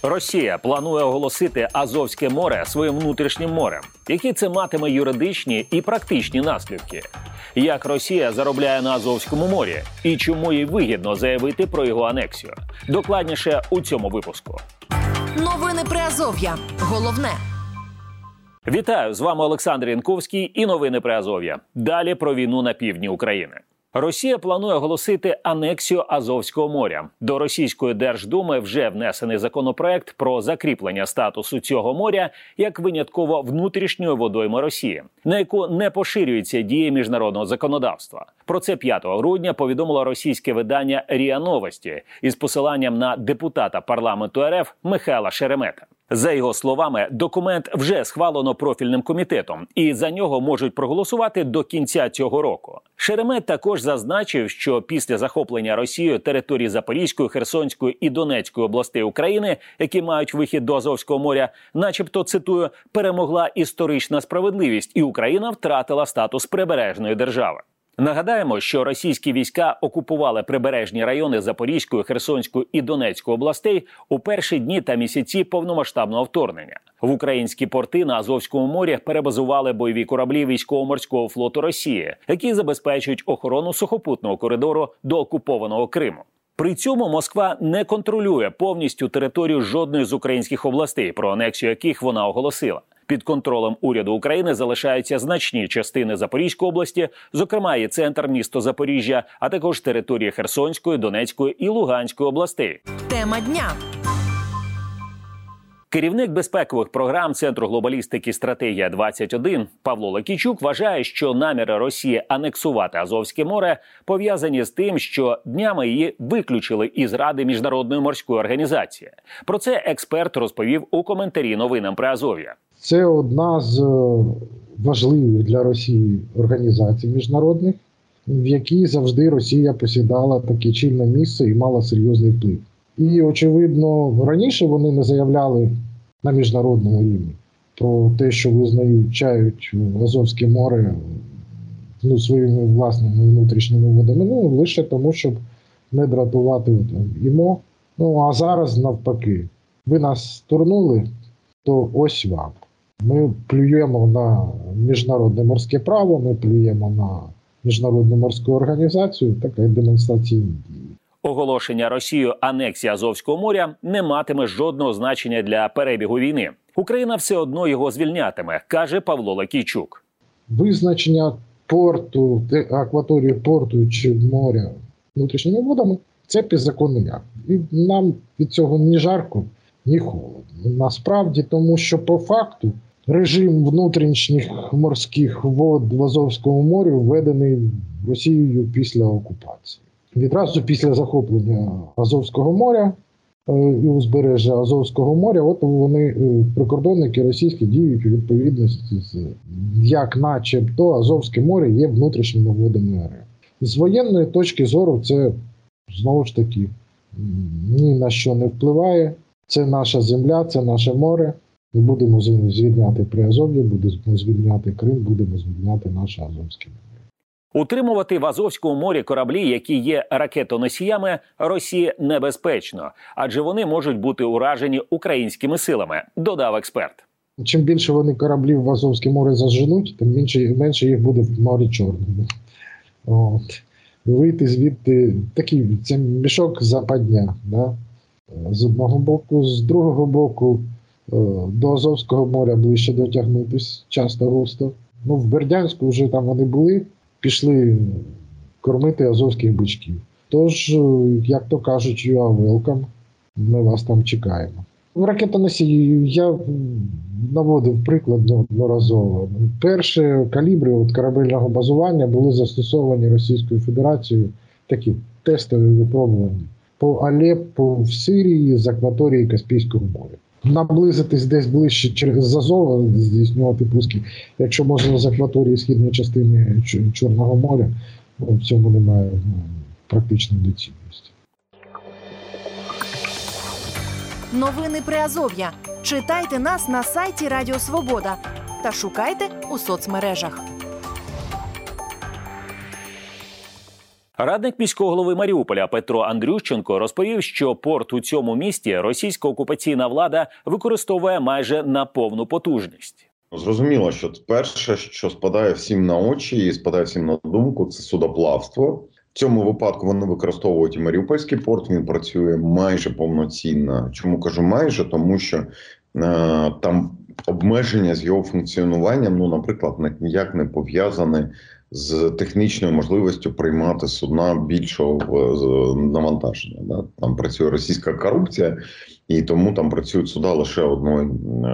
Росія планує оголосити Азовське море своїм внутрішнім морем. Які це матиме юридичні і практичні наслідки? Як Росія заробляє на Азовському морі? І чому їй вигідно заявити про його анексію? Докладніше у цьому випуску. Новини Приазов'я. Головне. Вітаю, з вами Олександр Янковський і новини Приазов'я. Далі про війну на півдні України. Росія планує оголосити анексію Азовського моря. До російської Держдуми вже внесений законопроект про закріплення статусу цього моря як винятково внутрішньої водойми Росії, на яку не поширюються дії міжнародного законодавства. Про це 5 грудня повідомило російське видання РІА Новості із посиланням на депутата парламенту РФ Михайла Шеремета. За його словами, документ вже схвалено профільним комітетом, і за нього можуть проголосувати до кінця цього року. Шеремет також зазначив, що після захоплення Росією територій Запорізької, Херсонської і Донецької областей України, які мають вихід до Азовського моря, начебто, цитую, перемогла історична справедливість, і Україна втратила статус прибережної держави. Нагадаємо, що російські війська окупували прибережні райони Запорізької, Херсонської і Донецької областей у перші дні та місяці повномасштабного вторгнення. В українські порти на Азовському морі перебазували бойові кораблі військово-морського флоту Росії, які забезпечують охорону сухопутного коридору до окупованого Криму. При цьому Москва не контролює повністю територію жодної з українських областей, про анексію яких вона оголосила. Під контролем уряду України залишаються значні частини Запорізької області, зокрема і центр місто Запоріжжя, а також території Херсонської, Донецької і Луганської областей. Тема дня. Керівник безпекових програм Центру глобалістики «Стратегія-21» Павло Лакійчук вважає, що наміри Росії анексувати Азовське море пов'язані з тим, що днями її виключили із Ради Міжнародної морської організації. Про це експерт розповів у коментарі новинам Приазов'я. Це одна з важливих для Росії організацій міжнародних, в якій завжди Росія посідала таке чільне місце і мала серйозний вплив. І, очевидно, раніше вони не заявляли на міжнародному рівні про те, що визначають Азовське море своїми власними внутрішніми водами, лише тому, щоб не дратувати ІМО. А зараз навпаки. Ви нас турнули, то ось вам. Ми плюємо на міжнародне морське право, ми плюємо на Міжнародну морську організацію, така демонстраційні дії. Оголошення Росією анексії Азовського моря не матиме жодного значення для перебігу війни. Україна все одно його звільнятиме, каже Павло Лакійчук. Визначення порту, акваторії порту чи моря внутрішніми водами – це підзаконний акт. І нам від цього ні жарко, ні холодно. Насправді, тому що по факту режим внутрішніх морських вод в Азовському морі введений Росією після окупації. Відразу після захоплення Азовського моря і узбережжя Азовського моря, от вони, прикордонники російські, діють у відповідності з, як начебто Азовське море є внутрішніми водами РФ. З воєнної точки зору це, знову ж таки, ні на що не впливає. Це наша земля, це наше море. Ми будемо звільняти Приазов'я, будемо звільняти Крим, будемо звільняти наше Азовське море. Утримувати в Азовському морі кораблі, які є ракетоносіями, Росії небезпечно, адже вони можуть бути уражені українськими силами, додав експерт. Чим більше вони кораблів в Азовське море заженуть, тим менше їх буде в морі Чорному. Вийти звідти, це мішок западня, да? З одного боку, з другого боку до Азовського моря ближче дотягнутися, часто густо. В Бердянську вже там вони були, пішли кормити азовських бичків. Тож, як то кажуть, you are welcome, ми вас там чекаємо. Ракетоносії я наводив приклад неодноразово. Перші калібри корабельного базування були застосовані Російською Федерацією, такі тестові випробування по Алеппо в Сирії з акваторії Каспійського моря. Наблизитись десь ближче через Азов, здійснювати пуски, якщо можна з акваторії східної частини Чорного моря, в цьому немає практичної доцільності. Новини Приазов'я. Читайте нас на сайті Радіо Свобода та шукайте у соцмережах. Радник міського голови Маріуполя Петро Андрющенко розповів, що порт у цьому місті російська окупаційна влада використовує майже на повну потужність. Зрозуміло, що перше, що спадає всім на очі і спадає всім на думку, це судоплавство. В цьому випадку вони використовують і Маріупольський порт, він працює майже повноцінно. Чому кажу майже? Тому що там обмеження з його функціонуванням, наприклад, ніяк не пов'язане з технічною можливістю приймати судна більшого навантаження. Да? Там працює російська корупція, і тому там працюють суда лише одної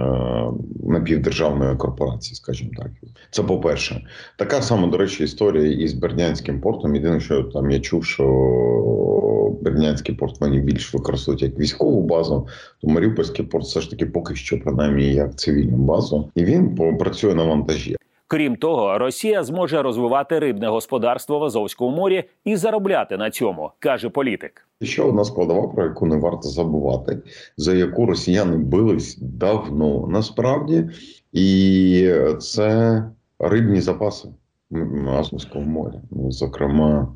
напівдержавної корпорації, скажімо так. Це по-перше. Така сама, до речі, історія із Бердянським портом. Єдине, що там я чув, що Бердянський порт вони більш використовують як військову базу, то Маріупольський порт все ж таки поки що, принаймні, як цивільну базу. І він працює на вантажі. Крім того, Росія зможе розвивати рибне господарство в Азовському морі і заробляти на цьому, каже політик. Ще одна складова, про яку не варто забувати, за яку росіяни бились давно насправді, і це рибні запаси Азовського моря. Зокрема,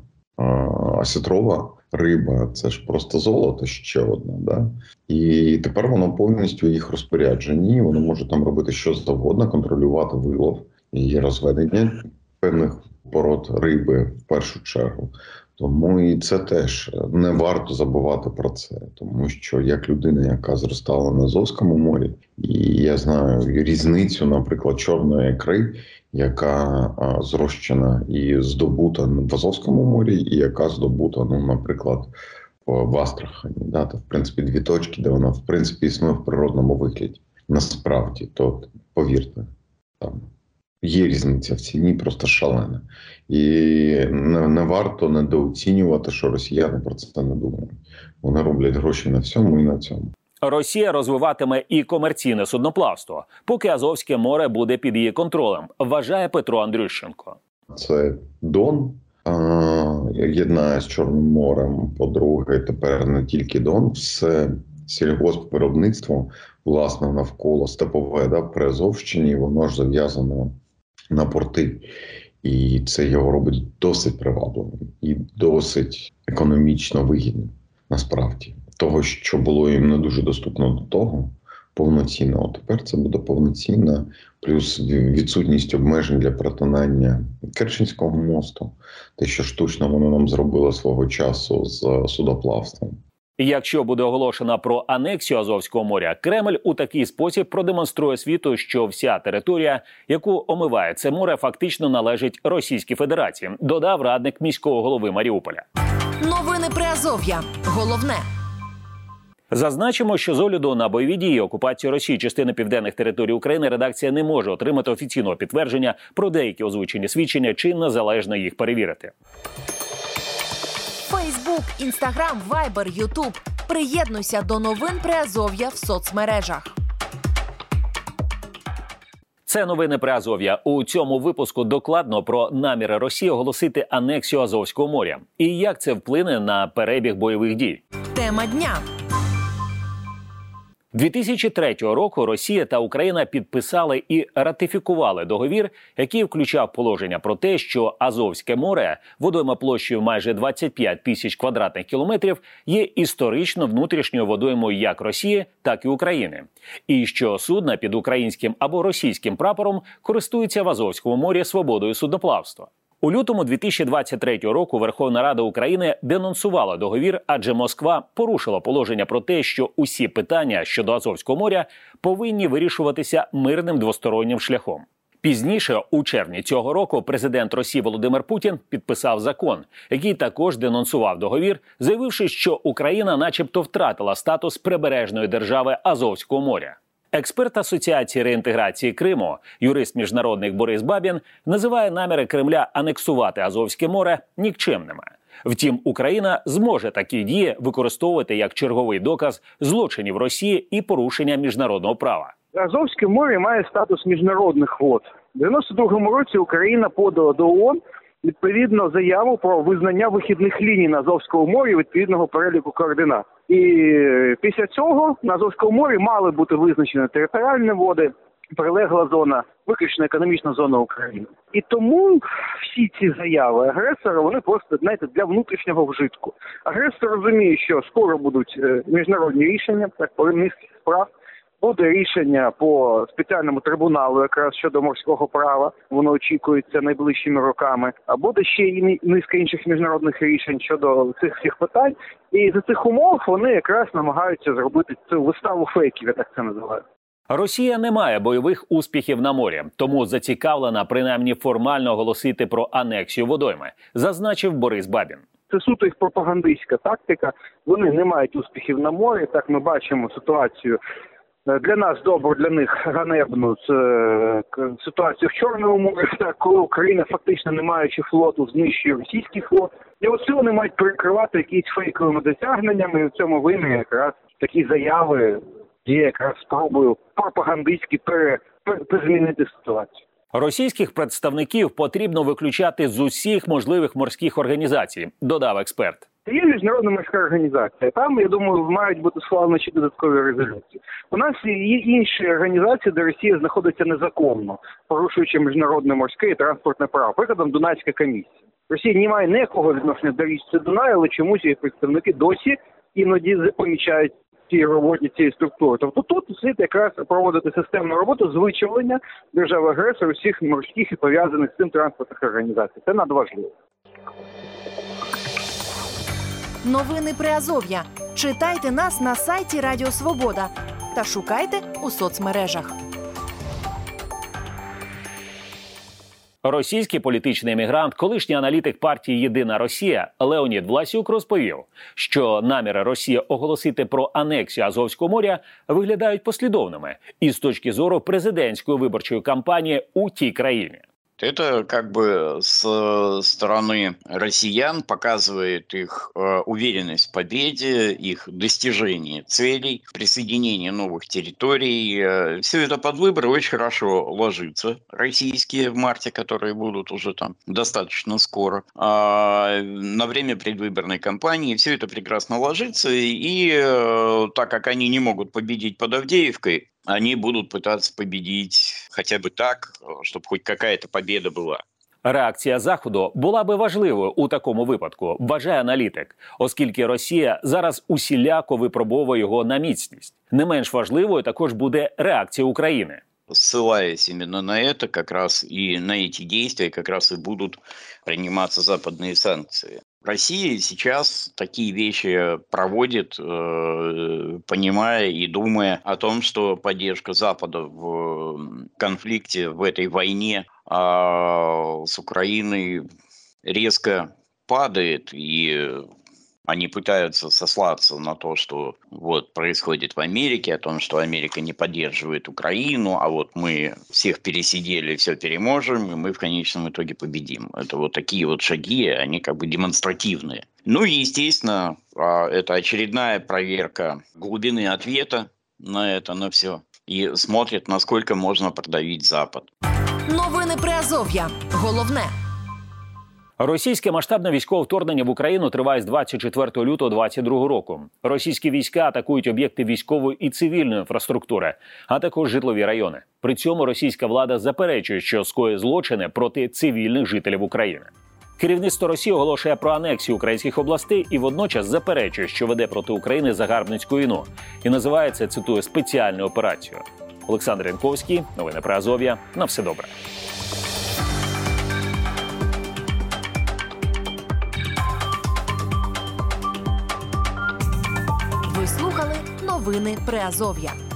осетрова риба – це ж просто золото ще одне. Да? І тепер воно повністю в їх розпорядженні, воно може там робити що завгодно, контролювати вилов і розведення певних пород риби в першу чергу. Тому і це теж не варто забувати про це. Тому що як людина, яка зростала на Азовському морі, і я знаю різницю, наприклад, чорної ікри, яка зрощена і здобута в Азовському морі, і яка здобута, наприклад, в Астрахані. Да? То, в принципі, дві точки, де вона, в принципі, існує в природному вигляді. Насправді, то повірте, там є різниця в ціні, просто шалена. І не варто недооцінювати, що росіяни про це не думають. Вони роблять гроші на всьому і на цьому. Росія розвиватиме і комерційне судноплавство, поки Азовське море буде під її контролем, вважає Петро Андрющенко. Це Дон єднає з Чорним морем, по-друге, тепер не тільки Дон, все сільгоспвиробництво, власне, навколо степове, да, при Азовщині, воно ж зав'язано на порти. І це його робить досить привабливим і досить економічно вигідним, насправді. Того, що було їм не дуже доступно до того, повноцінно. Тепер це буде повноцінно, плюс відсутність обмежень для перетинання Керченського мосту, те, що штучно воно нам зробило свого часу з судоплавством. Якщо буде оголошено про анексію Азовського моря, Кремль у такий спосіб продемонструє світу, що вся територія, яку омиває це море, фактично належить Російській Федерації, додав радник міського голови Маріуполя. Новини Приазов'я. Головне. Зазначимо, що з огляду на бойові дії окупації Росії частини південних територій України редакція не може отримати офіційного підтвердження про деякі озвучені свідчення чи незалежно їх перевірити. Фейсбук, Інстаграм, Вайбер, Ютуб. Приєднуйся до новин Приазов'я в соцмережах. Це новини Приазов'я. У цьому випуску докладно про наміри Росії оголосити анексію Азовського моря і як це вплине на перебіг бойових дій. Тема дня. 2003 року Росія та Україна підписали і ратифікували договір, який включав положення про те, що Азовське море, водойма площею майже 25 тисяч квадратних кілометрів, є історично внутрішньою водоймою як Росії, так і України. І що судна під українським або російським прапором користуються в Азовському морі свободою судноплавства. У лютому 2023 року Верховна Рада України денонсувала договір, адже Москва порушила положення про те, що усі питання щодо Азовського моря повинні вирішуватися мирним двостороннім шляхом. Пізніше, у червні цього року, президент Росії Володимир Путін підписав закон, який також денонсував договір, заявивши, що Україна начебто втратила статус прибережної держави Азовського моря. Експерт Асоціації реінтеграції Криму, юрист-міжнародник Борис Бабін, називає наміри Кремля анексувати Азовське море нікчемними. Втім, Україна зможе такі дії використовувати як черговий доказ злочинів Росії і порушення міжнародного права. Азовське море має статус міжнародних вод. У 92-му році Україна подала до ООН відповідно заяву про визнання вихідних ліній на Азовському морі відповідного переліку координат. І після цього на Азовському морі мали бути визначені територіальні води, прилегла зона, виключно економічна зона України. І тому всі ці заяви агресора, вони просто, знаєте, для внутрішнього вжитку. Агресор розуміє, що скоро будуть міжнародні рішення, так, по низці справ. Буде рішення по спеціальному трибуналу якраз щодо морського права, воно очікується найближчими роками, а буде ще і низка інших міжнародних рішень щодо цих всіх питань. І за цих умов вони якраз намагаються зробити цю виставу фейків, я так це називаю. Росія не має бойових успіхів на морі, тому зацікавлена принаймні формально оголосити про анексію водойми, зазначив Борис Бабін. Це суто їх пропагандистська тактика. Вони не мають успіхів на морі, так ми бачимо ситуацію. Для нас добре, для них ганебну ситуацію в Чорному морі, так, коли Україна фактично не маючи флоту знищує російський флот. І оце вони мають перекривати якісь фейковими досягненнями, і в цьому винні якраз такі заяви є якраз спробою пропагандистськи змінити ситуацію. Російських представників потрібно виключати з усіх можливих морських організацій, додав експерт. Є міжнародна морська організація. Там, я думаю, мають бути схвалені ще додаткові резолюції. У нас є інші організації, де Росія знаходиться незаконно, порушуючи міжнародне морське і транспортне право. Прикладом, Дунайська комісія. Росія не має ніякого відношення до річці Дунаю, але чомусь її представники досі іноді помічають ці роботі цієї структури. Тобто тут слід якраз проводити системну роботу з вичавлення держави-агресора усіх морських і пов'язаних з цим транспортних організацій. Це надважливо. Новини Приазов'я. Читайте нас на сайті Радіо Свобода та шукайте у соцмережах. Російський політичний емігрант, колишній аналітик партії «Єдина Росія» Леонід Власюк розповів, що наміри Росії оголосити про анексію Азовського моря виглядають послідовними і з точки зору президентської виборчої кампанії у тій країні. Это как бы с стороны россиян показывает их уверенность в победе, их достижении целей, присоединение новых территорий. Все это под выборы очень хорошо ложится. Российские в марте, которые будут уже там достаточно скоро. На время предвыборной кампании все это прекрасно ложится. И так как они не могут победить под Авдеевкой, они будут пытаться победить хотя бы так, щоб хоч какая-то победа була. Реакція Заходу була би важливою у такому випадку, вважає аналітик, оскільки Росія зараз усіляко випробовує його на міцність. Не менш важливою також буде реакція України. Ссылаясь именно на это, как раз и на эти действия как раз и будут приниматься западные санкции. Россия сейчас такие вещи проводит, понимая и думая о том, что поддержка Запада в конфликте, в этой войне с Украиной резко падает, и они пытаются сослаться на то, что вот происходит в Америке, о том, что Америка не поддерживает Украину, а вот мы всех пересидели, все переможем, и мы в конечном итоге победим. Это вот такие вот шаги, они как бы демонстративные. Ну и, естественно, это очередная проверка глубины ответа на это, на все. И смотрит, насколько можно продавить Запад. Новини Приазов'я. Головне. Російське масштабне військове вторгнення в Україну триває з 24 лютого 2022 року. Російські війська атакують об'єкти військової і цивільної інфраструктури, а також житлові райони. При цьому російська влада заперечує, що скоює злочини проти цивільних жителів України. Керівництво Росії оголошує про анексію українських областей і водночас заперечує, що веде проти України загарбницьку війну. І називає це, цитую, спеціальною операцією. Олександр Янковський, новини Приазов'я. На все добре. Ви слухали новини Приазов'я.